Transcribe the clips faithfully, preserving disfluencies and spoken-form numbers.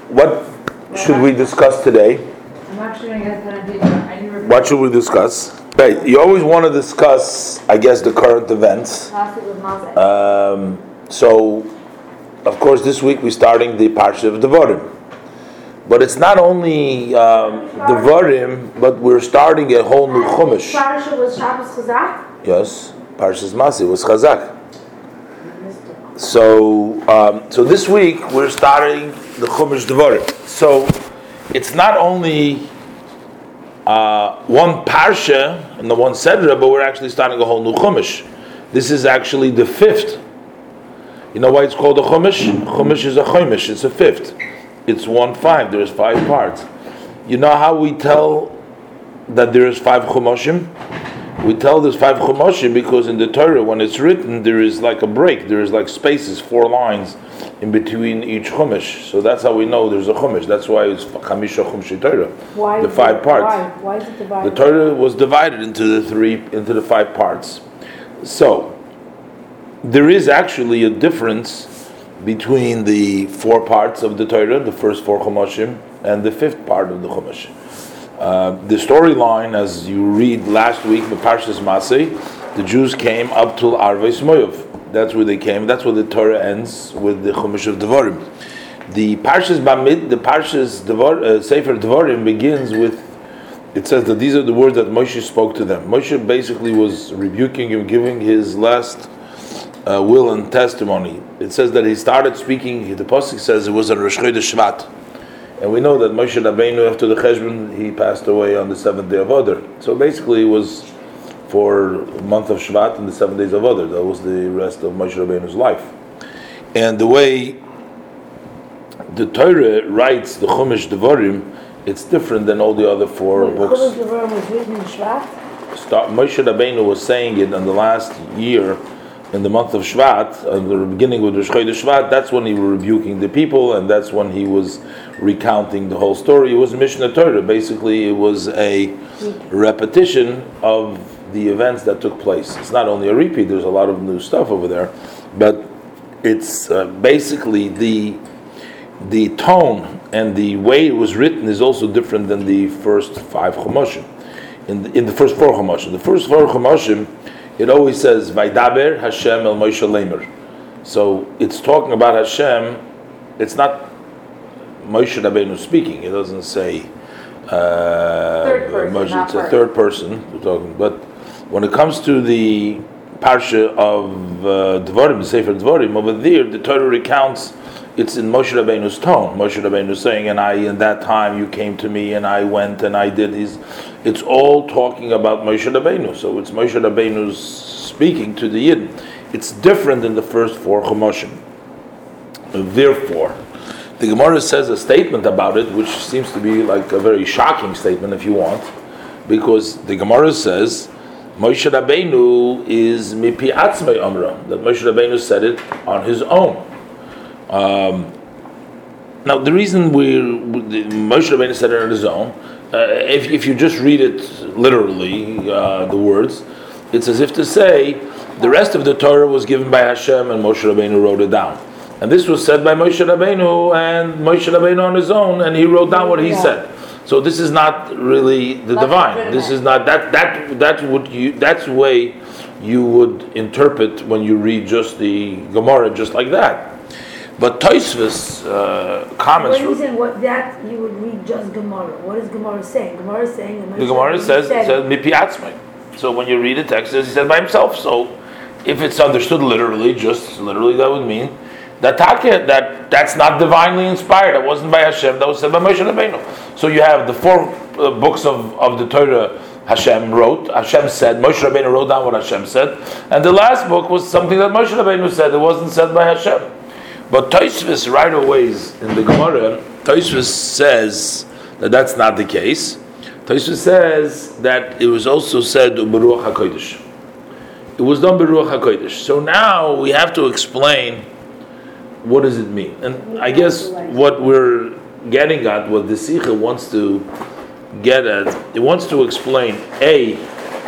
what should we discuss today? I'm actually going to get a pen and paper. I didn't repeat. What should we discuss? Right, you always want to discuss, I guess, the current events. Um, so, of course, this week we're starting the Parsha of Devarim. But it's not only um, Devarim, but we're starting a whole new Chumash. Parsha was Shabbos Chazak? Yes, Parshas Masi was Chazak. So, um, so this week we're starting the Chumash Devarim. So, it's not only uh, one Parsha and the one Sedra, but we're actually starting a whole new Chumash. This is actually the fifth. You know why it's called a Chumash? Chumash is a Chumash, it's a fifth. It's one five, there's five parts. You know how we tell that there's five Chumashim? We tell there's five Chumashim because in the Torah, when it's written, there is like a break, there is like spaces, four lines in between each Chumash. So that's how we know there's a Chumash. That's why it's Chamisha Chumshi Torah. Why the five it, parts. Why? Why is it divided? The Torah was divided into the three, into the five parts. So, there is actually a difference between the four parts of the Torah, the first four Chumashim, and the fifth part of the Chumash. Uh, the storyline, as you read last week, the Parshas Masei, the Jews came up to Arvei Smoyov. That's where they came. That's where the Torah ends with the Chumash of Devarim. The Parshas Bamid, the Parshas Devar, uh, Sefer Devarim begins with. It says that these are the words that Moshe spoke to them. Moshe basically was rebuking him, giving his last uh, will and testimony. It says that he started speaking. The Pasuk says it was on Rosh Chodesh Shvat. And we know that Moshe Rabbeinu, after the Cheshbon, he passed away on the seventh day of Adar. So basically it was for the month of Shvat and the seven days of Adar. That was the rest of Moshe Rabbeinu's life. And the way the Torah writes the Chumash Devarim, it's different than all the other four Wait, books. Chumash Devarim was written in Shvat? Start, Moshe Rabbeinu was saying it in the last year, in the month of Shvat, in the beginning with Rosh Chodesh Shvat. That's when he was rebuking the people, and that's when he was recounting the whole story. It was Mishnah Torah. Basically, it was a repetition of the events that took place. It's not only a repeat. There's a lot of new stuff over there, but it's uh, basically the the tone and the way it was written is also different than the first five Chumashim. In the, in the first four Chumashim, the first four Chumashim, it always says Vaydaber Hashem el Moshe Leimer. So it's talking about Hashem. It's not Moshe Rabbeinu speaking. It doesn't say uh, person, Moshe. It's a part. third person we're talking. But when it comes to the Parsha of uh, Devarim, the Sefer Devarim, over there the Torah recounts. It's in Moshe Rabbeinu's tone. Moshe Rabbeinu saying, "And I, in that time, you came to me, and I went, and I did these." It's all talking about Moshe Rabbeinu. So it's Moshe Rabbeinu's speaking to the Yidden. It's different than the first four Chumashim. Therefore, the Gemara says a statement about it, which seems to be like a very shocking statement, if you want, because the Gemara says Moshe Rabbeinu is mipi atzmei amra, that Moshe Rabbeinu said it on his own. Um, now, the reason we Moshe Rabbeinu said it on his own, uh, if if you just read it literally, uh, the words, it's as if to say the rest of the Torah was given by Hashem and Moshe Rabbeinu wrote it down, and this was said by Moshe Rabbeinu and Moshe Rabbeinu on his own, and he wrote down what he yeah. said. So this is not really the That's divine. This is not that that that's what you that's the way you would interpret when you read just the Gemara just like that. But Tosfos uh, comments. What reason what that you would read just Gemara? What is Gemara saying? Gemara is saying the Gemara says it says mipi atzmei. So when you read the text, it says he said by himself. So if it's understood literally, just literally, that would mean that that that's not divinely inspired. That wasn't by Hashem. That was said by Moshe Rabbeinu. So you have the four uh, books of, of the Torah. Hashem wrote. Hashem said. Moshe Rabbeinu wrote down what Hashem said, and the last book was something that Moshe Rabbeinu said. It wasn't said by Hashem. But Tosfos right away in the Gemara, Tosfos says that that's not the case. Tosfos says that it was also said Beruach HaKodesh. It was done Beruach HaKodesh. So now we have to explain what does it mean. And I guess what we're getting at, what the Sikha wants to get at, it wants to explain, A,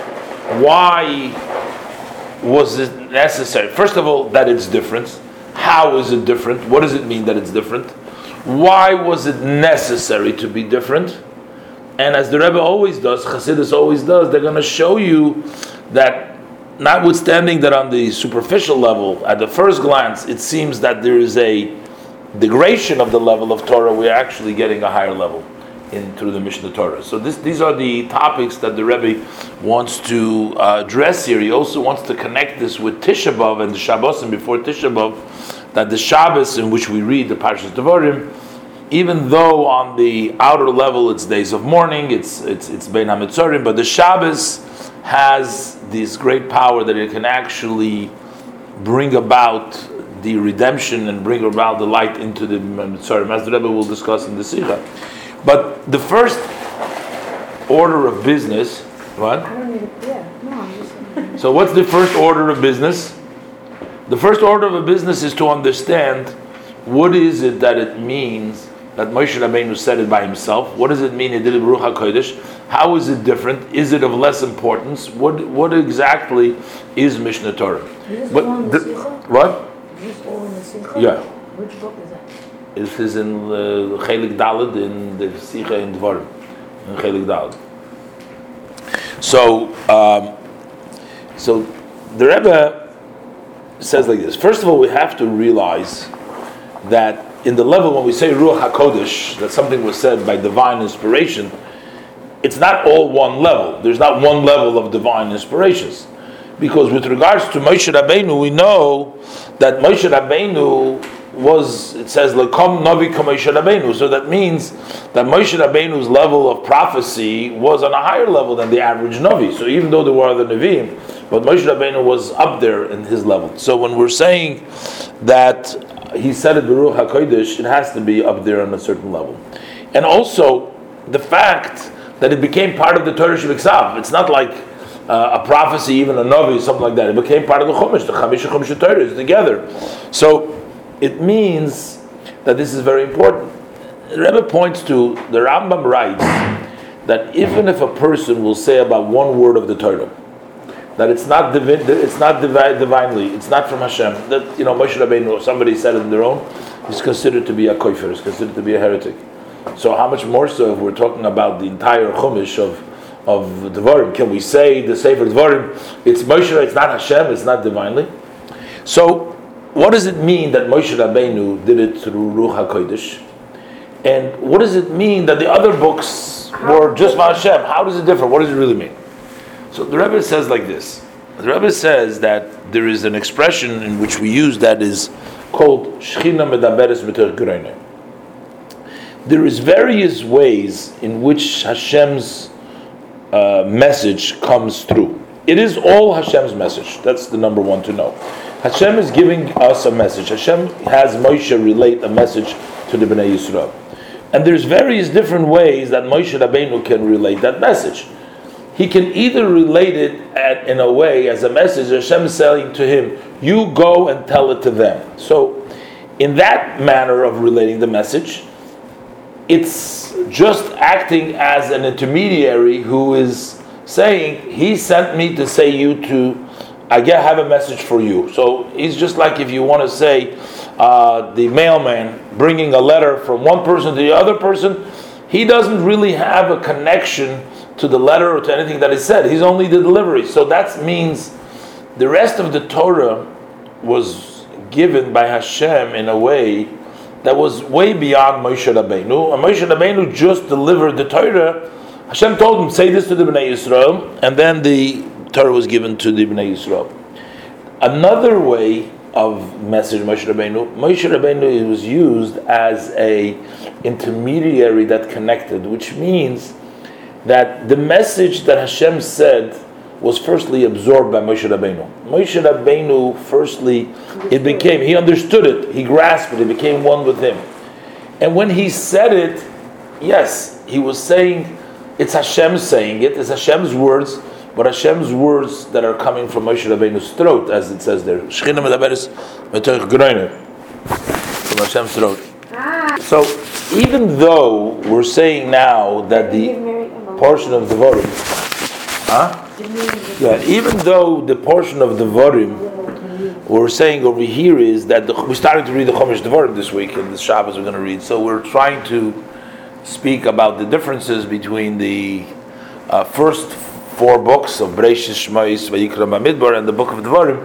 why was it necessary? First of all, that it's different. How is it different? What does it mean that it's different? why was it necessary to be different? And as the Rebbe always does, Chassidus always does, they're going to show you that notwithstanding that on the superficial level, at the first glance, it seems that there is a degradation of the level of Torah, we're actually getting a higher level in through the Mishnah Torah. So this, these are the topics that the Rebbe wants to uh, address here. He also wants to connect this with Tisha B'Av and the Shabbos, and before Tisha B'Av, that the Shabbos in which we read the Parshas Devarim, even though on the outer level it's days of mourning, it's it's it's Bein HaMetzorim, but the Shabbos has this great power that it can actually bring about the redemption and bring about the light into the Metzorim, as the Rebbe will discuss in the Sikha. But the first order of business, what? I don't need it. Yeah, no, I'm just. So what's the first order of business? The first order of a business is to understand what is it that it means that Moshe Rabbeinu said it by himself. What does it mean he did it Ruach HaKodesh? How is it different? Is it of less importance? What what exactly is Mishnah Torah? Is this But all in the- the Sikha? what? Is this all in the Sikha? Yeah. Which book is that? It is in uh, Chelik Daled in the Sikha in Dvarim, in Chelik Daled. So, um, so the Rebbe says like this. First of all, we have to realize that in the level when we say Ruach HaKodesh, that something was said by divine inspiration, it's not all one level. There's not one level of divine inspirations. Because with regards to Moshe Rabbeinu, we know that Moshe Rabbeinu was, it says, Lekom Novi Moshe Rabbeinu. So that means that Moshe Rabbeinu's level of prophecy was on a higher level than the average Novi. So even though there were other Nevi'im, but Moshe Rabbeinu was up there in his level. So when we're saying that he said it Baruch HaKodesh, it has to be up there on a certain level. And also, the fact that it became part of the Torah Shebiksav. It's not like uh, a prophecy, even a Novi, something like that. It became part of the Chumash, the Chamish Chumash Torah is together. So, it means that this is very important. The Rebbe points to, the Rambam writes, that even if a person will say about one word of the Torah, that it's not divi- it's not divi- divinely, it's not from Hashem, that, you know, Moshe Rabbeinu, somebody said it in their own, is considered to be a kofer, is considered to be a heretic. So how much more so if we're talking about the entire Chumash of of Devarim? Can we say the Sefer Devarim, it's Moshe, it's not Hashem, it's not divinely? So what does it mean that Moshe Rabbeinu did it through Ruach HaKodesh? And what does it mean that the other books were just by Hashem? How does it differ? What does it really mean? So the Rebbe says like this. The Rebbe says that there is an expression in which we use that is called Shechina Medaberes B'Torah Gereina. There is various ways in which Hashem's uh, message comes through. It is all Hashem's message. That's the number one to know. Hashem is giving us a message. Hashem has Moshe relate a message to the Bnei Yisrael. And there's various different ways that Moshe Rabbeinu can relate that message. He can either relate it at, in a way as a message, Hashem is saying to him, you go and tell it to them. So, in that manner of relating the message, it's just acting as an intermediary who is saying, he sent me to say you to, I get, have a message for you. So he's just like if you want to say, uh, the mailman bringing a letter from one person to the other person, he doesn't really have a connection to the letter or to anything that is said. He's only the delivery. So that means the rest of the Torah was given by Hashem in a way that was way beyond Moshe Rabbeinu. And Moshe Rabbeinu just delivered the Torah. Hashem told him, say this to the Bnei Yisrael, and then the Torah was given to the Bnei Yisrael. Another way of message Moshe Rabbeinu, Moshe Rabbeinu was used as a intermediary that connected, which means that the message that Hashem said was firstly absorbed by Moshe Rabbeinu. Moshe Rabbeinu, firstly, it became, he understood it, he grasped it, it became one with him. And when he said it, yes, he was saying, it's Hashem saying it, it's Hashem's words, but Hashem's words that are coming from Moshe Rabbeinu's throat, as it says there. Shechina medaberes b'torah gereina, from Hashem's throat. So, even though we're saying now that the portion of the Devarim, huh? Yeah, even though the portion of the Devarim What we're saying over here is that the, we're starting to read the Chumash Devarim this week, and the Shabbos we're going to read. So we're trying to speak about the differences between the uh, first four books of Bereshis, Shmos, Vayikra, Bamidbar, and the book of Devarim,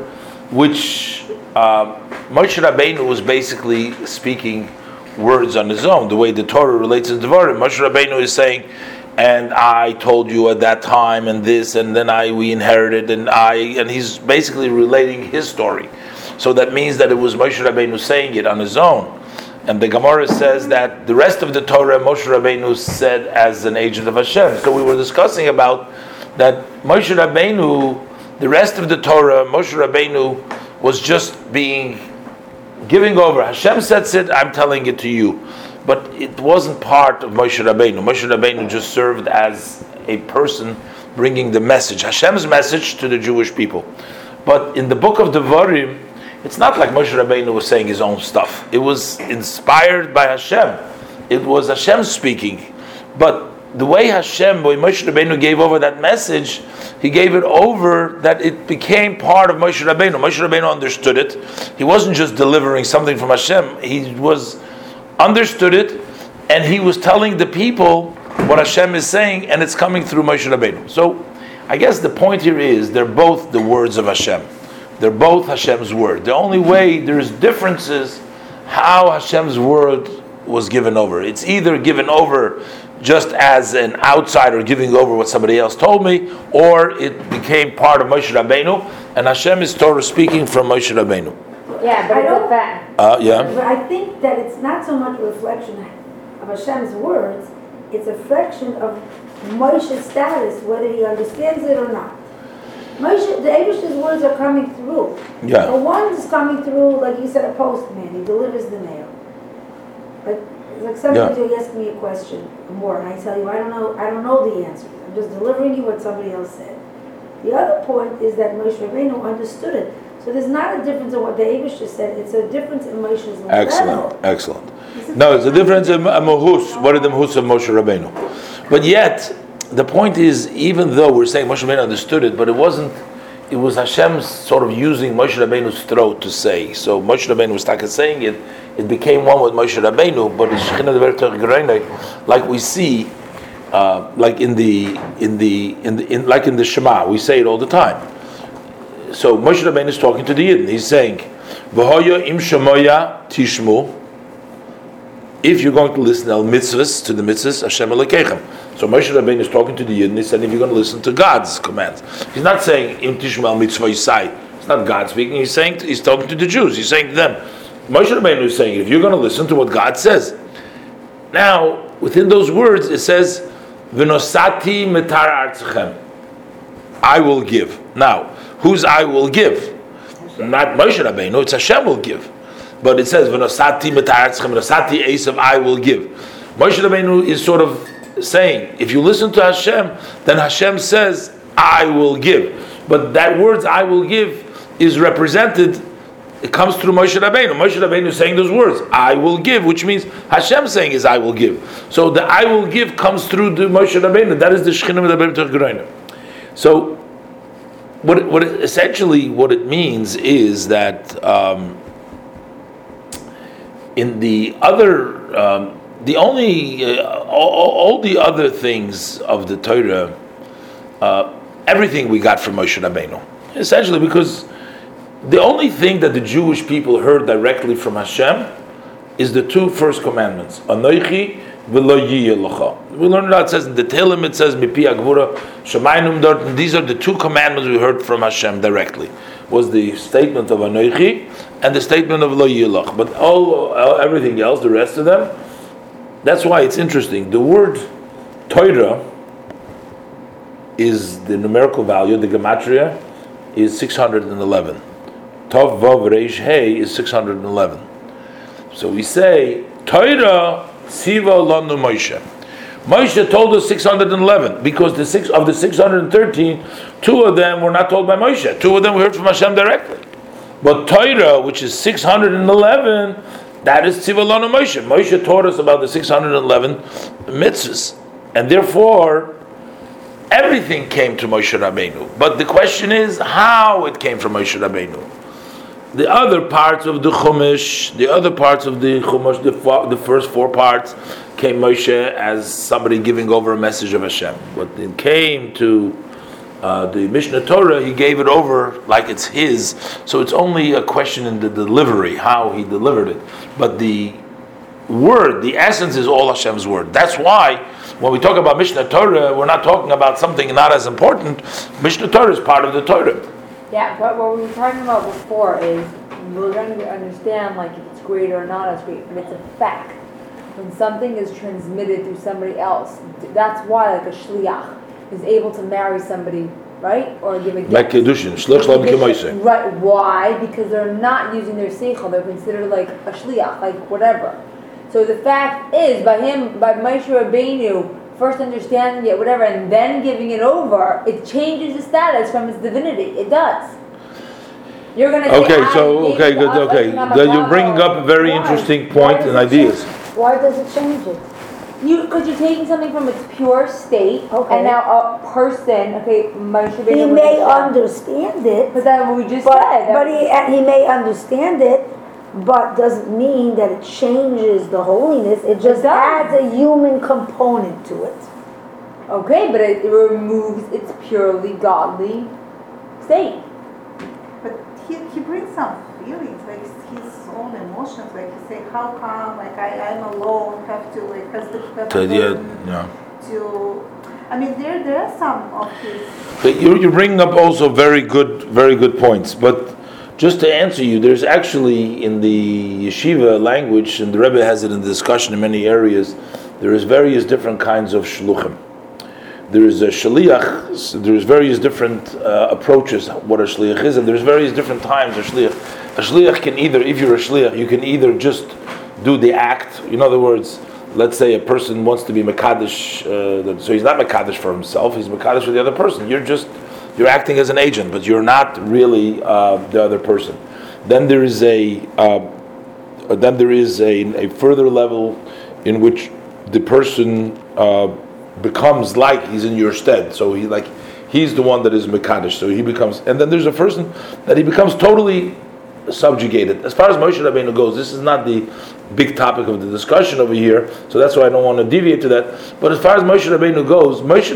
which um, Moshe Rabbeinu was basically speaking words on his own. The way the Torah relates to Devarim, Moshe Rabbeinu is saying, and I told you at that time, and this, and then I we inherited, and I, and he's basically relating his story. So that means that it was Moshe Rabbeinu saying it on his own. And the Gemara says that the rest of the Torah, Moshe Rabbeinu said as an agent of Hashem. So we were discussing about that Moshe Rabbeinu, the rest of the Torah, Moshe Rabbeinu was just being, giving over. Hashem says it, I'm telling it to you. But it wasn't part of Moshe Rabbeinu. Moshe Rabbeinu just served as a person bringing the message, Hashem's message to the Jewish people. But in the book of Devarim, it's not like Moshe Rabbeinu was saying his own stuff. It was inspired by Hashem. It was Hashem speaking. But the way Hashem, when Moshe Rabbeinu gave over that message, he gave it over that it became part of Moshe Rabbeinu. Moshe Rabbeinu understood it. He wasn't just delivering something from Hashem. He was understood it, and he was telling the people what Hashem is saying, and it's coming through Moshe Rabbeinu. So, I guess the point here is they're both the words of Hashem. They're both Hashem's word. The only way there's differences how Hashem's word was given over. It's either given over just as an outsider giving over what somebody else told me, or it became part of Moshe Rabbeinu, and Hashem is Torah speaking from Moshe Rabbeinu. Yeah, but I it's don't- a fact. Uh, yeah. But I think that it's not so much a reflection of Hashem's words, it's a reflection of Moshe's status, whether he understands it or not. Moshe, the Abish's words are coming through. Yeah. The one is coming through, like you said, a postman, he delivers the mail. Like, like sometimes Yeah. you ask me a question more, and I tell you, I don't know, I don't know the answer. I'm just delivering you what somebody else said. The other point is that Moshe Rabbeinu understood it. So there's not a difference in what the Abish just said, it's a difference in Moshe's level. Excellent, excellent. No, it's a difference in a mahus. What are the mahus of Moshe Rabbeinu? But yet, the point is, even though we're saying Moshe Rabbeinu understood it, but it wasn't, it was Hashem's sort of using Moshe Rabbeinu's throat to say. So Moshe Rabbeinu was stuck saying it, it became one with Moshe Rabbeinu, but it's Shekhinah Dever Torah Gereina, like we see, uh, like in the, in the, in the, in, like in the Shema, we say it all the time. So Moshe Rabbeinu is talking to the Yidden. He's saying, "V'hoya im shemoya tishmu." If you're going to listen al mitzvahs, to the mitzvahs, Hashem Elokeichem. So Moshe Rabbeinu is talking to the Yidden. He said, if you're going to listen to God's commands, he's not saying im tishmu al mitzvah yisai. It's not God speaking. He's saying he's talking to the Jews. He's saying to them. Moshe Rabbeinu is saying, if you're going to listen to what God says. Now, within those words, it says, "V'nosati metar artzachem." I will give. Now, whose I will give? Not Moshe Rabbeinu, it's Hashem will give. But it says, "V'nosati metarachem, v'nosati esav," I will give. Moshe Rabbeinu is sort of saying, if you listen to Hashem, then Hashem says, I will give. But that words, I will give, is represented, it comes through Moshe Rabbeinu. Moshe Rabbeinu is saying those words, I will give, which means Hashem saying is I will give. So the I will give comes through the Moshe Rabbeinu. That is the Shekhinah Dever Torah Gereina. So, what what it, essentially what it means is that um, in the other, um, the only uh, all, all the other things of the Torah, uh, everything we got from Moshe Rabbeinu, essentially, because the only thing that the Jewish people heard directly from Hashem is the two first commandments: Anochi v'lo yiyeh lecha. We learned that it says in the Tehillim, it says Mipi Agvura Shemainum Dort. These are the two commandments we heard from Hashem directly. Was the statement of Anochi and the statement of Lo Yiyeh Lecha. But all, all everything else, the rest of them, that's why it's interesting. The word Torah is the numerical value. The gematria is six hundred eleven. Tov Vav Reish Hey is six hundred eleven. So we say Torah Tziva Lanu Moshe. Moshe told us six hundred eleven because the six of the six hundred thirteen, two of them were not told by Moshe. Two of them we heard from Hashem directly. But Torah, which is six hundred eleven, that is Tziva Lanu Moshe. Moshe taught us about the six hundred eleven mitzvahs, and therefore everything came to Moshe Rabbeinu. But the question is how it came from Moshe Rabbeinu. the other parts of the Chumash, the other parts of the Chumash, the, fo- the first four parts, came Moshe as somebody giving over a message of Hashem. But it came to uh, the Mishnah Torah, he gave it over like it's his. So it's only a question in the delivery, how he delivered it. But the word, the essence is all Hashem's word. That's why when we talk about Mishnah Torah, we're not talking about something not as important. Mishnah Torah is part of the Torah. Yeah, but what we were talking about before is we're going to understand like if it's great or not as great, but it's a fact. When something is transmitted through somebody else, that's why like a shliach is able to marry somebody, right? Or give a gift. Like Kedushin, Shlich Shalom K'moiseh. Right, why? Because they're not using their seichel, they're considered like a shliach, like whatever. So the fact is, by him, by Moshe Rabbeinu, first understanding it, whatever, and then giving it over, it changes the status from its divinity. It does. You're going to say, Okay, so, okay, good, okay. Then you're bringing up a very Why? interesting point Why and does it ideas. change? Why does it change it? You, because you're taking something from its pure state, Okay. and now a person, okay, Moshe Rabbeinu He was may Hashem. understand it, But then we just but, said. but he, he may understand it, but doesn't mean that it changes the holiness. It just It does. adds a human component to it. Okay, but it, it removes its purely godly state. But he, he brings some feelings, like his own emotions, like he say, how come, like I, I'm alone, have to, like, has the, have To, the yeah, burden yeah. to, I mean, there, there are some of his, But you're, you're bringing up also very good, very good points. But just to answer you, there's actually in the yeshiva language, and the Rebbe has it in the discussion in many areas, there is various different kinds of shluchim. There is a shliach, there's various different uh, approaches what a shliach is, and there's various different times a shliach. A shliach can either, if you're a shliach, you can either just do the act. In other words, let's say a person wants to be Mekadesh, uh, so he's not Mekadesh for himself, he's Mekadesh for the other person. You're just, you're acting as an agent, but you're not really uh, the other person. Then there is a, uh, then there is a, a further level in which the person uh, becomes like he's in your stead. So he like he's the one that is Mekadesh. So he becomes, and then there's a person that he becomes totally subjugated. As far as Moshe Rabbeinu goes, this is not the big topic of the discussion over here, so that's why I don't want to deviate to that. But as far as Moshe Rabbeinu goes, Moshe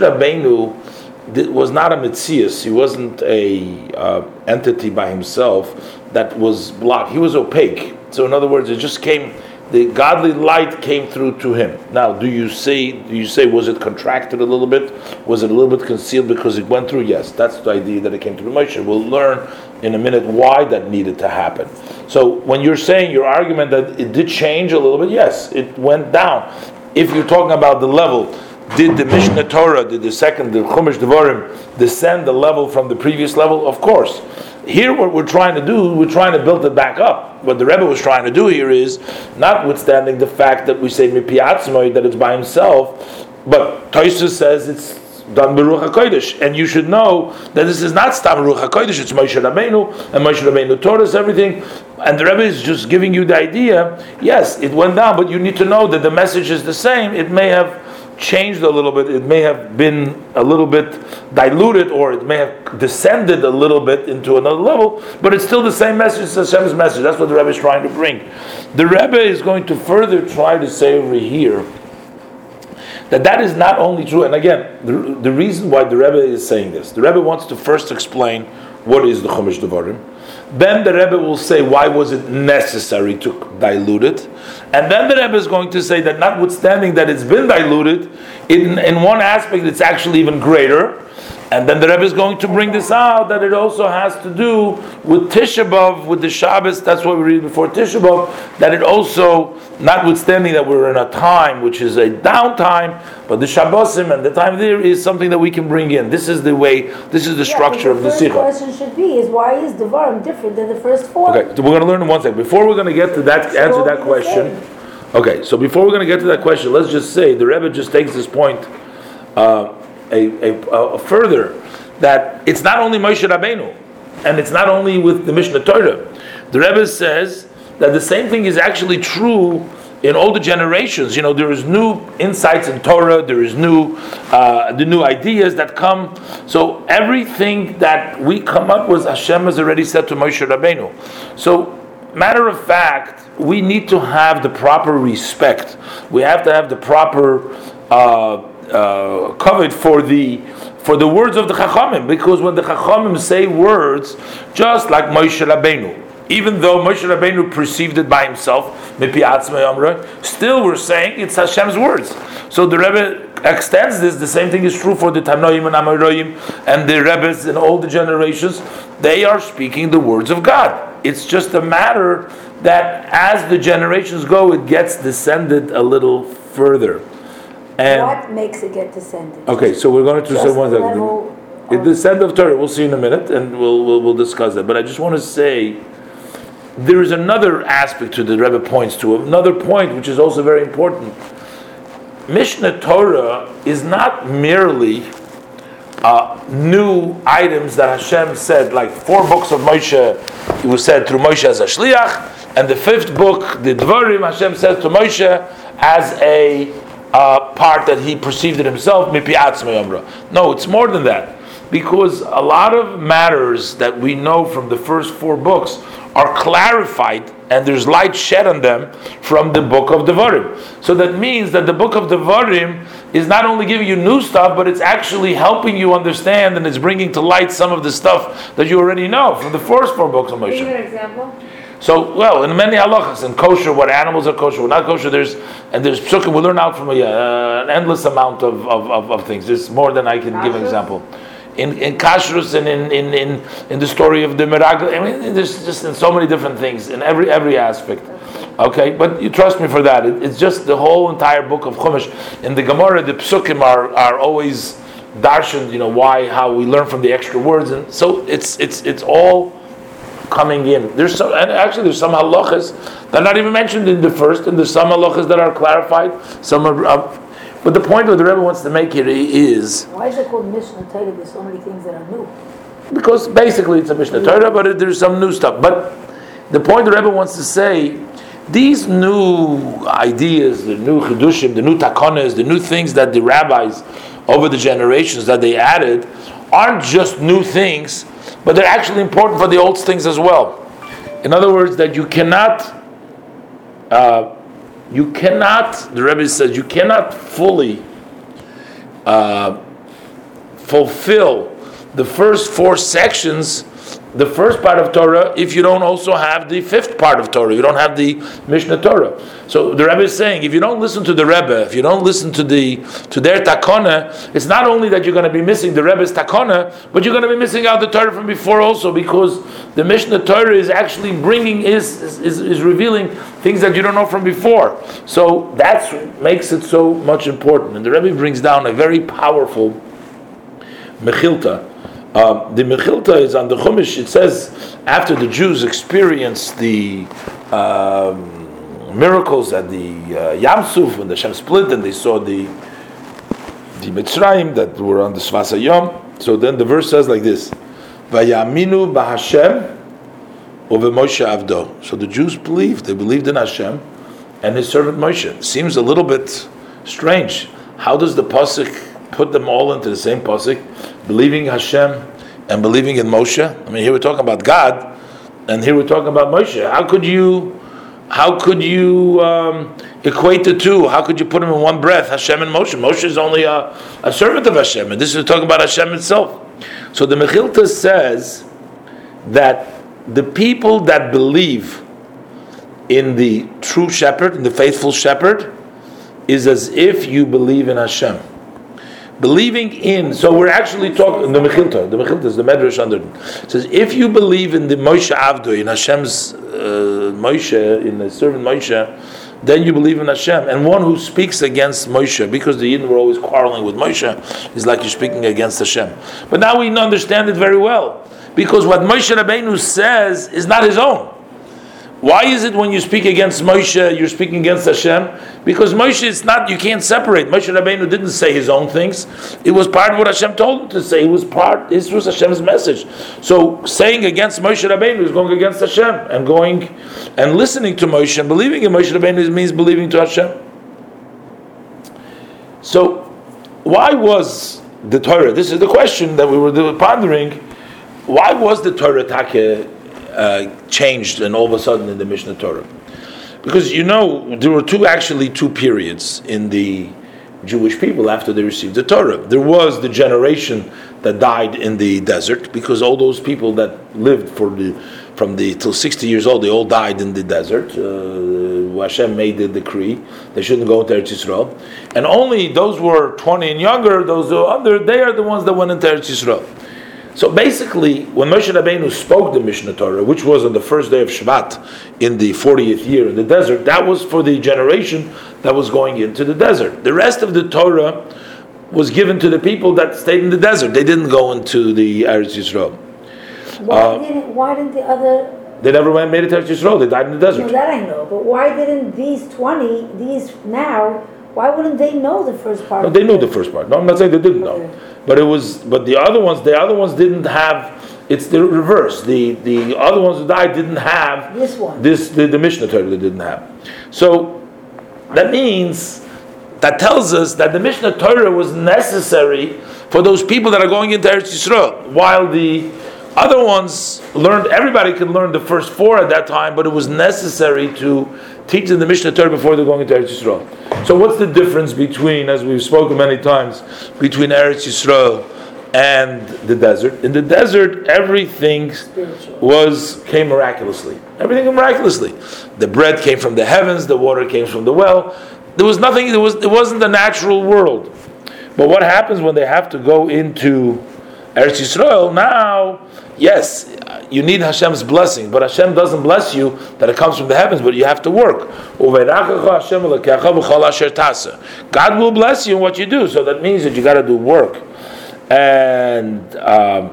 Rabbeinu was not a Metzias. He wasn't a uh, entity by himself that was blocked. He was opaque. So in other words, it just came, the godly light came through to him. Now, do you say, do you say, was it contracted a little bit? Was it a little bit concealed because it went through? Yes, that's the idea that it came through Moshe. We'll learn in a minute why that needed to happen. So when you're saying your argument that it did change a little bit, yes, it went down. If you're talking about the level, did the Mishnah Torah, did the second, the Chumash Devarim, descend the level from the previous level? Of course. Here what we're trying to do, we're trying to build it back up. What the Rebbe was trying to do here is, notwithstanding the fact that we say Mipi Atzmai, that it's by himself, but Tosfos says it's done Baruch HaKodesh, and you should know that this is not Stam Baruch HaKodesh, it's Moshe Rabbeinu, and Moshe Rabbeinu taught us everything, and the Rebbe is just giving you the idea, yes, it went down, but you need to know that the message is the same. It may have changed a little bit, it may have been a little bit diluted, or it may have descended a little bit into another level, but it's still the same message, it's Hashem's message. That's what the Rebbe is trying to bring. The Rebbe is going to further try to say over here that that is not only true, and again, the, the reason why the Rebbe is saying this, the Rebbe wants to first explain what is the Chumash Devarim, then the Rebbe will say why was it necessary to dilute it, and then the Rebbe is going to say that notwithstanding that it's been diluted, in, in one aspect it's actually even greater, and then the Rebbe is going to bring this out that it also has to do with Tisha B'Av, with the Shabbos. That's what we read before Tisha B'Av, that it also, notwithstanding that we're in a time which is a downtime, but the Shabbosim and the time there is something that we can bring in. This is the way, this is the structure yeah, of the first Sikha. The question should be is why is Devarim different than the first four? Okay, so we're going to learn in one second. Before we're going to get to that, Should answer all that be the question. same. Okay, so before we're going to get to that question, let's just say the Rebbe just takes this point uh, a, a, a further, that it's not only Moshe Rabbeinu, and it's not only with the Mishnah Torah. The Rebbe says that the same thing is actually true in all the generations, you know, there is new insights in Torah, there is new, uh, the new ideas that come. So everything that we come up with, Hashem has already said to Moshe Rabbeinu. So, matter of fact, we need to have the proper respect. We have to have the proper uh, uh, covet for the for the words of the Chachamim, because when the Chachamim say words, just like Moshe Rabbeinu, even though Moshe Rabbeinu perceived it by himself, still we're saying it's Hashem's words. So the Rebbe extends this. The same thing is true for the Tanoim and Amoraim and the Rebbes in all the generations. They are speaking the words of God. It's just a matter that as the generations go, it gets descended a little further. And what makes it get descended? Okay, so we're going to Just say one the second. level The of- descent of Torah, we'll see in a minute, and we'll, we'll we'll discuss that. But I just want to say, there is another aspect to the Rebbe points to, another point which is also very important. Mishnah Torah is not merely uh, new items that Hashem said, like four books of Moshe, it was said through Moshe as a shliach, and the fifth book, the Dvarim, Hashem says to Moshe as a uh, part that he perceived it himself. No, it's more than that, because a lot of matters that we know from the first four books are clarified, and there's light shed on them from the book of Devarim. So that means that the book of Devarim is not only giving you new stuff, but it's actually helping you understand, and it's bringing to light some of the stuff that you already know from the first four books of Moshe. Give an example. So, well, in many halachas, in kosher, what animals are kosher, what not kosher, there's and there's psukim. We learn out from a, uh, an endless amount of, of, of, of things. There's more than I can give an example. In in kashrus and in, in, in, in the story of the Meragel, I mean, there's just in so many different things in every every aspect. Okay, but you trust me for that. It, it's just the whole entire book of Chumash. In the Gemara, the psukim are, are always darshan. You know why? How we learn from the extra words, and so it's it's it's all coming in. There's some, and actually there's some halachas that are not even mentioned in the first, and there's some halachas that are clarified. Some are. Uh, But the point that the Rebbe wants to make here is... Why is it called Mishnah Torah? There's so many things that are new. Because basically it's a Mishnah Torah, but it, there's some new stuff. But the point the Rebbe wants to say, these new ideas, the new Chidushim, the new Takonas, the new things that the rabbis over the generations that they added, aren't just new things, but they're actually important for the old things as well. In other words, that you cannot... Uh, You cannot, the Rebbe says, you cannot fully uh, fulfill the first four sections, the first part of Torah, if you don't also have the fifth part of Torah. You don't have the Mishnah Torah. So the Rebbe is saying, if you don't listen to the Rebbe, if you don't listen to the to their takona, it's not only that you're going to be missing the Rebbe's takona, but you're going to be missing out the Torah from before also, because the Mishnah Torah is actually bringing, is is, is revealing things that you don't know from before. So that's what makes it so much important. And the Rebbe brings down a very powerful Mechilta. Um, the Mechilta is on the Chumash. It says, after the Jews experienced the um, miracles at the uh, Yam Suf, when the Shem split and they saw the the Mitzrayim that were on the Sfas Hayom. So then the verse says like this: Vayaminu b'Hashem uveMoshe Avdo. So the Jews believed. They believed in Hashem and His servant Moshe. Seems a little bit strange. How does the pasuk put them all into the same pasuk, believing Hashem and believing in Moshe? I mean, here we're talking about God, and here we're talking about Moshe. How could you, how could you um, equate the two? How could you put them in one breath, Hashem and Moshe? Moshe is only a, a servant of Hashem, and this is talking about Hashem itself. So the Mechilta says that the people that believe in the true shepherd, in the faithful shepherd, is as if you believe in Hashem. Believing in, so we're actually talking, the Mechilta, the Mechilta is the Medrash under it. It says, if you believe in the Moshe Avdo, in Hashem's uh, Moshe, in the servant Moshe, then you believe in Hashem. And one who speaks against Moshe, because the Yidden were always quarreling with Moshe, is like you're speaking against Hashem. But now we understand it very well, because what Moshe Rabbeinu says is not his own. Why is it when you speak against Moshe, you're speaking against Hashem? Because Moshe is not, you can't separate. Moshe Rabbeinu didn't say his own things. It was part of what Hashem told him to say. It was part, this was Hashem's message. So saying against Moshe Rabbeinu is going against Hashem, and going and listening to Moshe and believing in Moshe Rabbeinu means believing to Hashem. So why was the Torah, this is the question that we were pondering, why was the Torah Take uh, changed and all of a sudden in the Mishnah Torah? Because you know, there were two actually two periods in the Jewish people after they received the Torah. There was the generation that died in the desert, because all those people that lived for the from the till sixty years old, they all died in the desert. Uh, Hashem made the decree they shouldn't go into Eretz Yisrael, and only those who were twenty and younger, those who are under, they are the ones that went into Eretz Yisrael. So basically, when Moshe Rabbeinu spoke the Mishnah Torah, which was on the first day of Shvat in the fortieth year in the desert, that was for the generation that was going into the desert. The rest of the Torah was given to the people that stayed in the desert. They didn't go into the Eretz Yisrael. Why Uh, didn't, why didn't the other, They never went made it to Eretz Yisrael. They died in the no, desert. that I know, but why didn't these twenty, these now, why wouldn't they know the first part? No, they knew the first part. No, I'm not saying they didn't know, Okay. but it was. But the other ones, the other ones didn't have. It's the reverse. The the other ones who died didn't have This one. This the, the Mishnah Torah they didn't have. So that means that tells us that the Mishnah Torah was necessary for those people that are going into Eretz Yisrael, while the other ones learned. Everybody could learn the first four at that time, but it was necessary to teach them the Mishnah Torah before they're going into Eretz Yisrael. So what's the difference between, as we've spoken many times, between Eretz Yisrael and the desert? In the desert, everything Spiritual. was came miraculously. Everything came miraculously. The bread came from the heavens. The water came from the well. There was nothing. There was. It wasn't the natural world. But what happens when they have to go into Eretz Yisrael? Now, yes, you need Hashem's blessing, but Hashem doesn't bless you that it comes from the heavens, but you have to work. God will bless you in what you do, so that means that you got to do work. And um,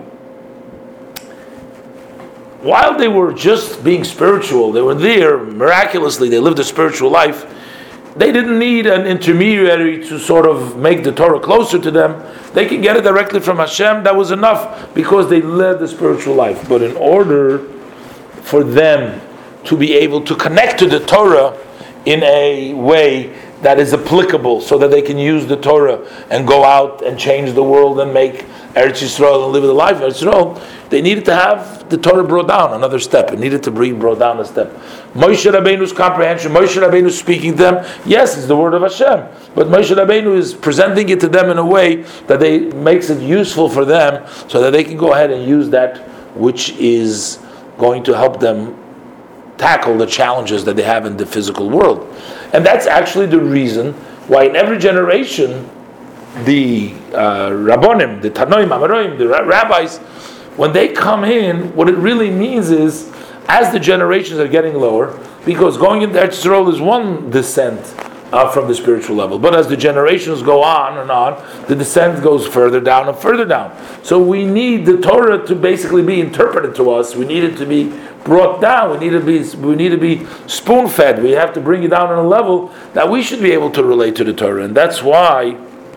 while they were just being spiritual, they were there miraculously, they lived a spiritual life. They didn't need an intermediary to sort of make the Torah closer to them. They can get it directly from Hashem. That was enough because they led the spiritual life. But in order for them to be able to connect to the Torah in a way that is applicable, so that they can use the Torah and go out and change the world and make Eretz Yisrael and live the life of Eretz Yisrael, they needed to have the Torah brought down another step. It needed to be brought down a step. Moshe Rabbeinu's comprehension, Moshe Rabbeinu speaking to them, yes, it's the word of Hashem, but Moshe Rabbeinu is presenting it to them in a way that they makes it useful for them, so that they can go ahead and use that which is going to help them tackle the challenges that they have in the physical world. And that's actually the reason why in every generation the uh, Rabbonim, the Tanoim, Amaroim, the ra- rabbis, when they come in, what it really means is, as the generations are getting lower, because going into Eretz Yisrael is one descent uh, from the spiritual level, but as the generations go on and on, the descent goes further down and further down. So we need the Torah to basically be interpreted to us. We need it to be brought down. We need to be we need to be spoon-fed. We have to bring it down on a level that we should be able to relate to the Torah, and that's why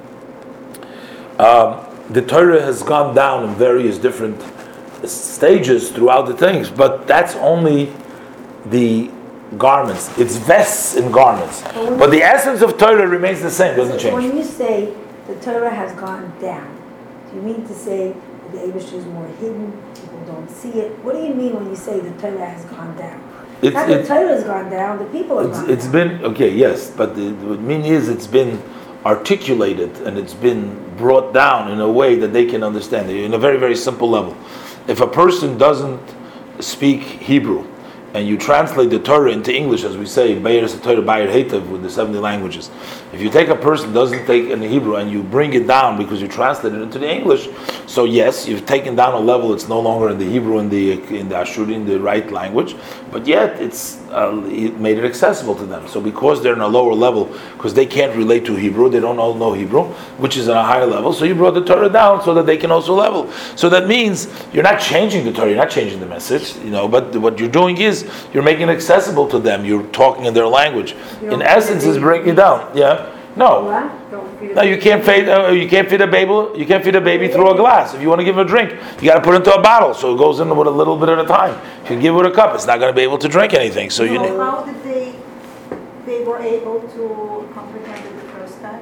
um, the Torah has gone down in various different stages throughout the things. But that's only the garments. It's vests and garments. But the essence of Torah remains the same. Doesn't So change. when you say the Torah has gone down, do you mean to say that the Eibush is more hidden, people don't see it? What do you mean when you say the Torah has gone down? It's, Not the it's, Torah has gone down, the people have it's, gone it's down. been okay, yes, but the, what I mean is it's been articulated and it's been brought down in a way that they can understand it in a very, very simple level. If a person doesn't speak Hebrew and you translate the Torah into English, as we say, Be'er Torah Be'er Heitav, with the seventy languages, if you take a person who doesn't take any Hebrew and you bring it down because you translate it into the English, So yes, you've taken down a level. It's no longer in the Hebrew, in the in the Ashuri, in the right language, but yet it's uh, it made it accessible to them. So because they're in a lower level, because they can't relate to Hebrew, they don't all know Hebrew, which is at a higher level. So you brought the Torah down so that they can also level. So that means you're not changing the Torah, you're not changing the message, you know. But what you're doing is you're making it accessible to them. You're talking in their language. In essence, is bringing it down. Yeah. No. No, you can't feed. Uh, you can't feed a baby. You can't feed a baby through a glass. If you want to give him a drink, you got to put it into a bottle, so it goes in with a little bit at a time. If you give it a cup, it's not going to be able to drink anything. So you need. How did they? They were able to comprehend it the first time.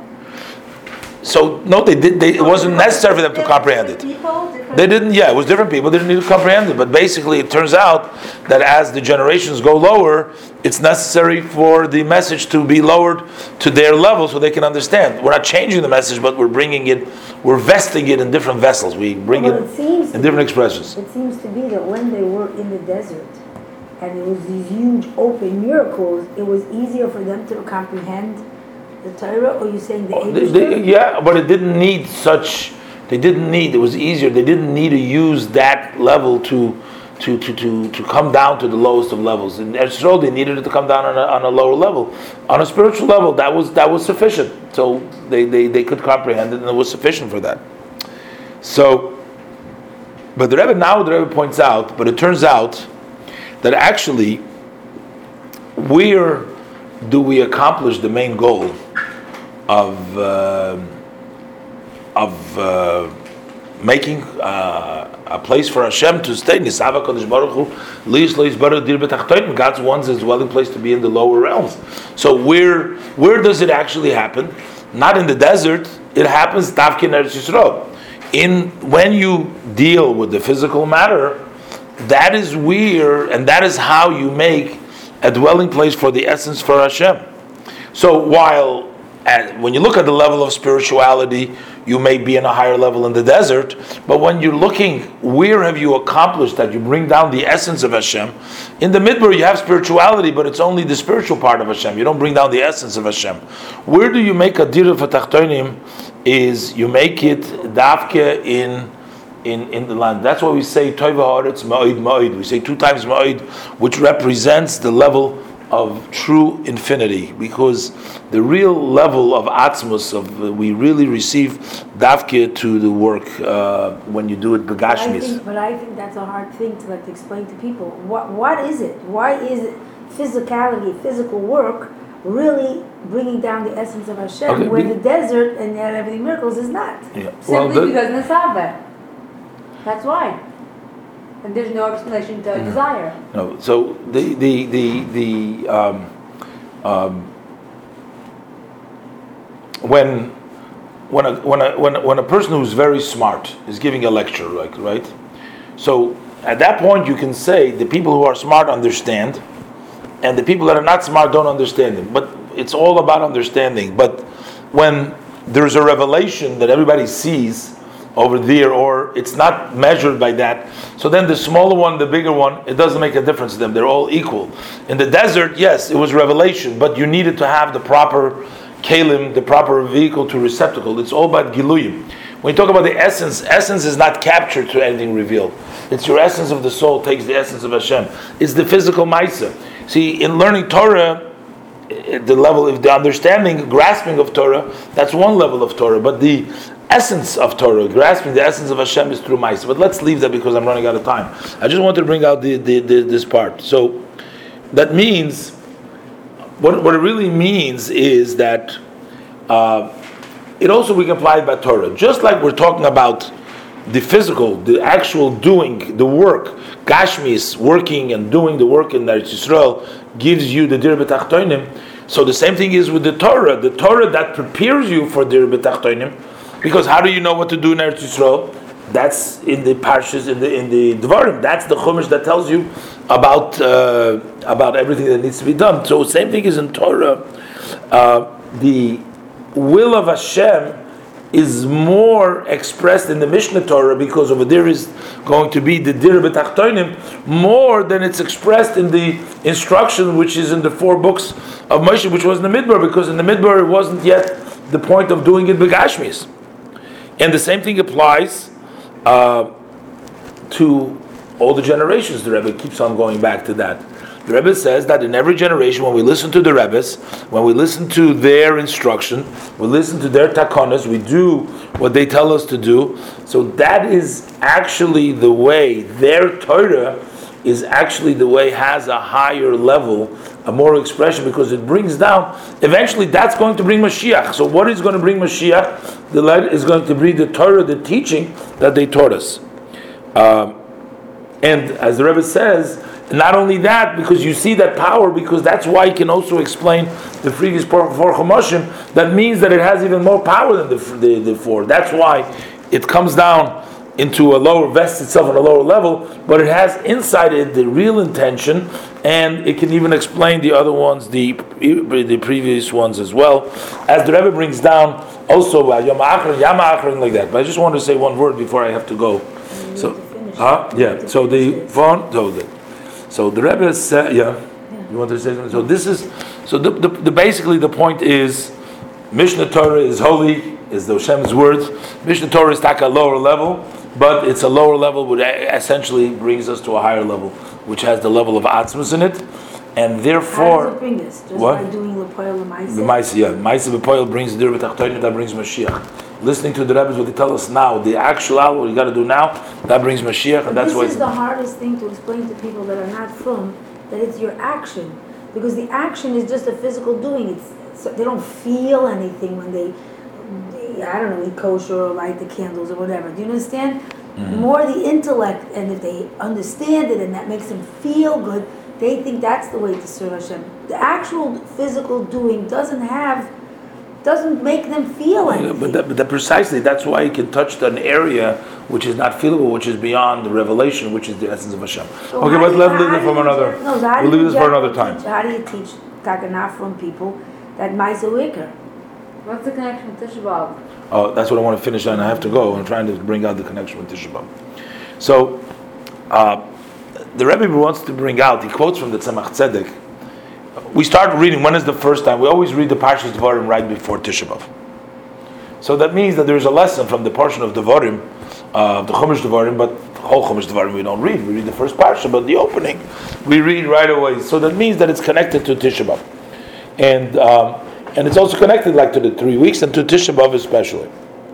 So no, they did. They, it wasn't necessary for them to comprehend it. People, They didn't. Yeah, it was different people. They didn't need to comprehend it. But basically, it turns out that as the generations go lower, it's necessary for the message to be lowered to their level so they can understand. We're not changing the message, but we're bringing it. We're vesting it in different vessels. We bring Well, it, it seems in to different be- expressions. It seems to be that when they were in the desert, and it was these huge open miracles, it was easier for them to comprehend the Torah, or you saying the Oh, they- Eibush they- Torah? yeah, but it didn't need such. They didn't need. It was easier. They didn't need to use that level to, to, to, to, to come down to the lowest of levels. In Eretz Yisrael, they needed it to come down on a, on a lower level. On a spiritual level, that was that was sufficient. So they, they, they could comprehend it, and it was sufficient for that. So, but the Rebbe now the Rebbe points out. But it turns out that actually, where do we accomplish the main goal of? Uh, of uh, making uh, a place for Hashem to stay. Nisava Kodesh Baruch Hu, Liis Lois Baruch Dir B'Tachtonim. God wants His dwelling place to be in the lower realms. So where where does it actually happen? Not in the desert. It happens Tavke in Eretz Yisrael. In when you deal with the physical matter, that is where and that is how you make a dwelling place for the essence for Hashem. So while and when you look at the level of spirituality, you may be in a higher level in the desert, but when you're looking, where have you accomplished that? You bring down the essence of Hashem. In the Midbar, you have spirituality, but it's only the spiritual part of Hashem. You don't bring down the essence of Hashem. Where do you make a Dira Fatachtonim? Is you make it Davke in in in the land. That's why we say Toiva Haaretz Ma'id Ma'id. We say two times Ma'id, which represents the level of true infinity, because the real level of atzmus of uh, we really receive davke to the work uh, when you do it But I begashmis. think, but I think that's a hard thing to like to explain to people. What what is it? Why is it physicality, physical work, really bringing down the essence of Hashem, Okay, where we- the desert and everything miracles is not? Yeah. Simply the- because Nesave. That's why. And there's no explanation to desire. no. So the the the the um, um, when when a when a when a, when a person who's very smart is giving a lecture, like right, so at that point you can say the people who are smart understand, and the people that are not smart don't understand it. But it's all about understanding. But when there's a revelation that everybody sees over there, or it's not measured by that, so then the smaller one, the bigger one, it doesn't make a difference to them. They're all equal. In the desert, yes, it was revelation, but you needed to have the proper kalim, the proper vehicle to receptacle. It's all about giluyim. When you talk about the essence, essence is not captured to anything revealed. It's your essence of the soul takes the essence of Hashem. It's the physical maisa. See, in learning Torah, the level of the understanding, grasping of Torah, that's one level of Torah. But the essence of Torah, grasping the essence of Hashem, is through Maisa. But let's leave that because I'm running out of time. I just wanted to bring out the, the, the, this part. So that means, what, what it really means is that uh, it also we can apply it by Torah. Just like we're talking about the physical, the actual doing, the work, Gashmis, working and doing the work in Eretz Yisrael, gives you the Dir B'Tachtonim. So the same thing is with the Torah. The Torah that prepares you for Dir B'Tachtonim, because how do you know what to do in Eretz Yisrael? That's in the parshas, in the in the Dvarim. That's the Chumash that tells you about uh, about everything that needs to be done. So same thing is in Torah. Uh, the will of Hashem is more expressed in the Mishnah Torah, because over there is going to be the Dir B'Tachtonim more than it's expressed in the instruction which is in the four books of Moshe, which was in the Midbar, because in the Midbar it wasn't yet the point of doing it B'Gashmis. And the same thing applies uh, to all the generations. The Rebbe keeps on going back to that. The Rebbe says that in every generation, when we listen to the Rebbes, when we listen to their instruction, we listen to their takonas, we do what they tell us to do. So that is actually the way, their Torah is actually the way, has a higher level, a more expression, because it brings down, eventually that's going to bring Mashiach. So what is going to bring Mashiach? The light is going to bring the Torah, the teaching that they taught us. Um, and as the Rebbe says, not only that, because you see that power, because that's why he can also explain the previous four Chumashim. That means that it has even more power than the, the, the four. That's why it comes down into a lower, vests itself on a lower level, but it has inside it the real intention, and it can even explain the other ones, the the previous ones as well. As the Rebbe brings down also uh, Yom Achron, Yom Achron, like that. But I just want to say one word before I have to go. You So, need to finish huh? it. Yeah. To So finish the it. phone. So the, so the Rebbe said, yeah. You want to say something? So this is. So the, the, the basically the point is, Mishnah Torah is holy, is the Hashem's words. Mishnah Torah is like a lower level, but it's a lower level which essentially brings us to a higher level, which has the level of Atzmus in it, and How therefore. does it bring us? Just What? by doing L'Poel The L'Maaseh? Maisa, yeah, Maisa B'Poel brings the Dir B'Tachtonim, that brings Mashiach. Listening to the Rebbe's, what they tell us now, the actual what you got to do now, that brings Mashiach, But and that's this why is it's. the hardest thing to explain to people that are not from, that it's your action. Because the action is just a physical doing. It's so they don't feel anything when they, they, I don't know, eat kosher or light the candles or whatever. Do you understand? Mm-hmm. More the intellect, and if they understand it and that makes them feel good, they think that's the way to serve Hashem. The actual physical doing doesn't have, doesn't make them feel Yeah, anything. but, that, but that precisely, that's why you can touch an area which is not feelable, which is beyond the revelation, which is the essence of Hashem. So Okay, how but do you- let's how leave do it from you another. inject- no, so how do We'll you leave this for inject- another time. teach- How do you teach Takana from people that Maisa Wicker? What's the connection with Tisha B'Av? Oh, that's what I want to finish on. I have to go. I'm trying to bring out the connection with Tisha B'Av. So, uh, the Rebbe wants to bring out, he quotes from the Tzemach Tzedek. We start reading, when is the first time? We always read the Parshas Devarim right before Tisha B'Av. So that means that there's a lesson from the portion of Devarim, uh, the Chumash Devarim, but the whole Chumash Devarim we don't read. We read the first Parsha, but the opening we read right away. So that means that it's connected to Tisha B'Av. And, um, and it's also connected like to the three weeks and to Tisha B'Av especially.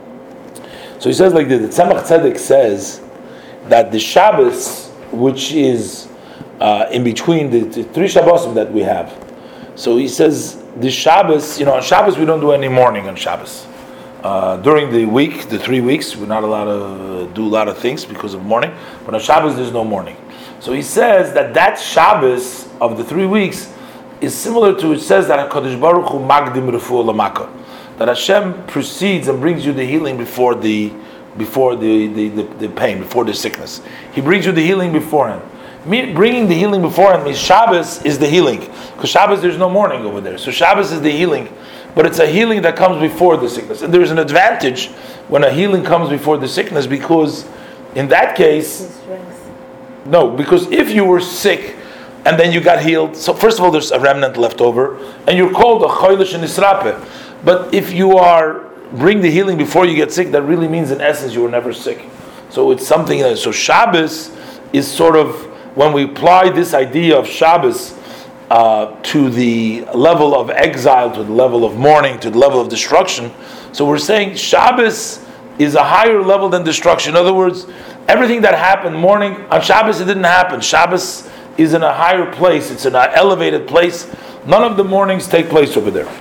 So he says like this, the Tzemach Tzedek says that the Shabbos, which is uh, in between the, the three Shabbosim that we have. So he says the Shabbos, you know, on Shabbos we don't do any mourning on Shabbos. Uh, during the week, the three weeks, we're not allowed to do a lot of things because of mourning. But on Shabbos there's no mourning. So he says that that Shabbos of the three weeks is similar to, it says that HaKadosh Baruch Hu magdim refuah l'maka, that Hashem precedes and brings you the healing before the before the, the, the, the pain, before the sickness. He brings you the healing beforehand. Me, bringing the healing beforehand means Shabbos is the healing. Because Shabbos there's no mourning over there. So Shabbos is the healing. But it's a healing that comes before the sickness. And there's an advantage when a healing comes before the sickness, because in that case, His strength. no, because if you were sick and then you got healed, so first of all there's a remnant left over, and you're called a choilish and isrape. But if you are bring the healing before you get sick, that really means in essence you were never sick. So it's something that, so Shabbos is sort of, when we apply this idea of Shabbos uh, to the level of exile, to the level of mourning, to the level of destruction, so we're saying Shabbos is a higher level than destruction. In other words, everything that happened morning, on Shabbos it didn't happen. Shabbos is in a higher place, it's in an elevated place. None of the mornings take place over there.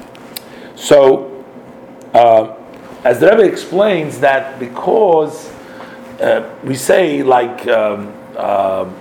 So, uh, as the Rebbe explains that because uh, we say like um, uh,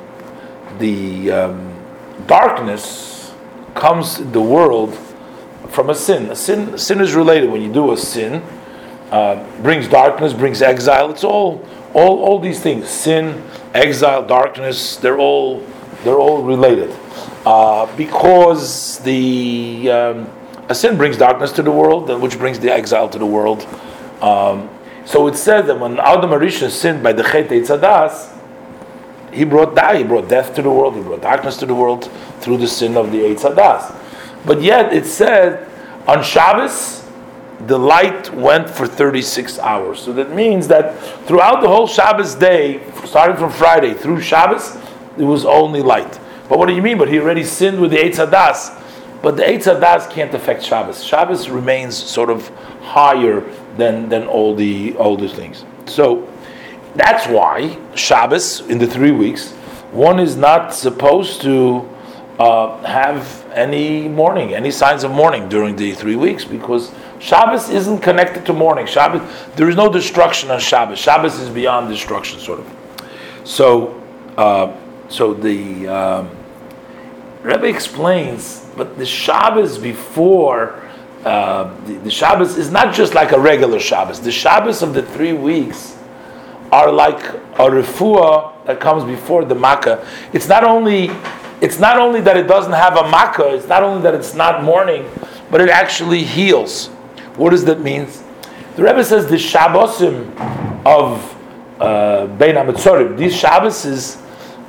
the um, darkness comes in the world from a sin. A sin, sin is related. When you do a sin, uh, brings darkness, brings exile. It's all, all, all these things. Sin, exile, darkness. They're all, they're all related. Uh, because the um, a sin brings darkness to the world, which brings the exile to the world. Um, so it said that when Adam Arisha sinned by the Chet Eitzadas, he brought that, he brought death to the world, he brought darkness to the world through the sin of the Eitzadas. But yet it said on Shabbos, the light went for thirty-six hours. So that means that throughout the whole Shabbos day, starting from Friday through Shabbos, it was only light. But what do you mean? But he already sinned with the Eitz Hadas. But the Eitz Hadas can't affect Shabbos. Shabbos remains sort of higher than, than all the all the things. So that's why Shabbos in the three weeks, one is not supposed to uh, have any mourning, any signs of mourning during the three weeks, because Shabbos isn't connected to mourning. Shabbos, there is no destruction on Shabbos. Shabbos is beyond destruction, sort of. So, uh, so the um, Rebbe explains, but the Shabbos before uh, the, the Shabbos is not just like a regular Shabbos. The Shabbos of the three weeks are like a refuah that comes before the Makkah. It's not only it's not only that it doesn't have a Makkah. It's not only that it's not mourning, but it actually heals. What does that mean? The Rebbe says the Shabbosim of uh, Bein HaMetzorim, these Shabbos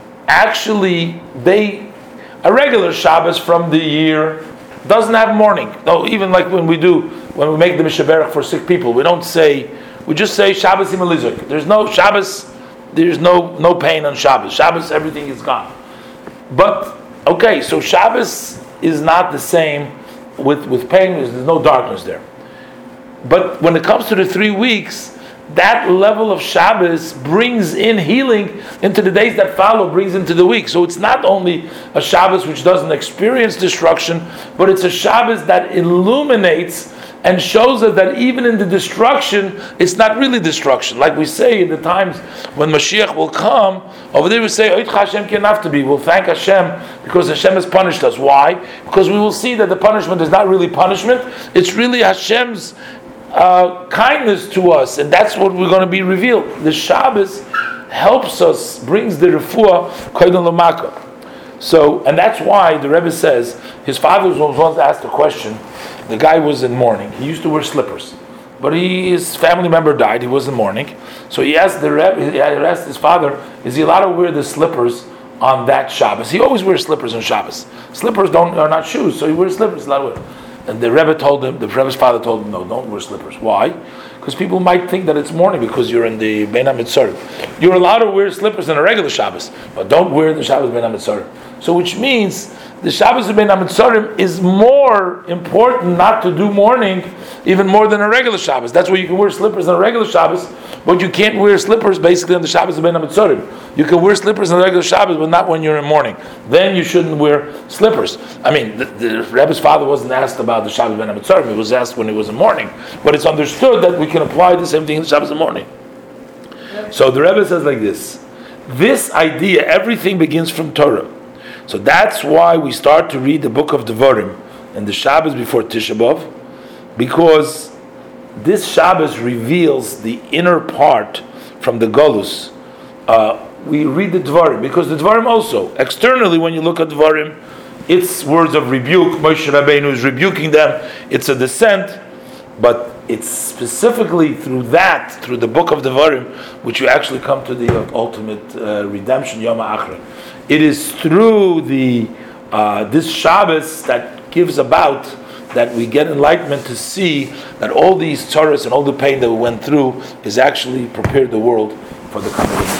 actually they a regular Shabbos from the year doesn't have mourning. No, even like when we do when we make the Mishaberach for sick people, we don't say we just say Shabbos im Elizuk. There's no Shabbos. There's no no pain on Shabbos. Shabbos, everything is gone. But okay, so Shabbos is not the same with with pain. There's no darkness there. But when it comes to the three weeks, that level of Shabbos brings in healing into the days that follow, brings into the week. So it's not only a Shabbos which doesn't experience destruction, but it's a Shabbos that illuminates and shows us that even in the destruction, it's not really destruction. Like we say in the times when Mashiach will come, over there we say, Oitcha Hashem kenaftabi, we'll thank Hashem because Hashem has punished us. Why? Because we will see that the punishment is not really punishment, it's really Hashem's uh, kindness to us, and that's what we're going to be revealed. The Shabbos helps us, brings the refuah, koydon l'maka. So, and that's why the Rebbe says, his father was once asked a question. The guy was in mourning. He used to wear slippers, but he, his family member died. He was in mourning, so he asked the Rebbe, he asked his father, "Is he allowed to wear the slippers on that Shabbos?" He always wears slippers on Shabbos. Slippers don't are not shoes, so he wears slippers. Allowed to wear. And the Rebbe told him, the Rebbe's father told him, "No, don't wear slippers." Why? Because people might think that it's mourning because you're in the Bein HaMetzorim. You're allowed to wear slippers on a regular Shabbos, but don't wear the Shabbos Bein HaMetzorim. So, which means the Shabbos of Bein HaMetzorim is more important not to do mourning, even more than a regular Shabbos. That's why you can wear slippers on a regular Shabbos, but you can't wear slippers basically on the Shabbos of Bein HaMetzorim. You can wear slippers on a regular Shabbos, but not when you're in mourning. Then you shouldn't wear slippers. I mean, the, the Rebbe's father wasn't asked about the Shabbos of Bein HaMetzorim. He was asked when he was in mourning. But it's understood that we can apply the same thing in the Shabbos of mourning. So the Rebbe says like this: this idea, everything begins from Torah. So that's why we start to read the book of Devarim and the Shabbos before Tisha B'Av, because this Shabbos reveals the inner part from the Golus. Uh, we read the Devarim, because the Devarim also, externally when you look at Devarim, it's words of rebuke. Moshe Rabbeinu is rebuking them. It's a descent, but it's specifically through that, through the book of Devarim, which you actually come to the ultimate uh, redemption, Yom HaAchra. It is through the uh, this Shabbos that gives about that we get enlightenment to see that all these tzaras and all the pain that we went through is actually prepared the world for the coming of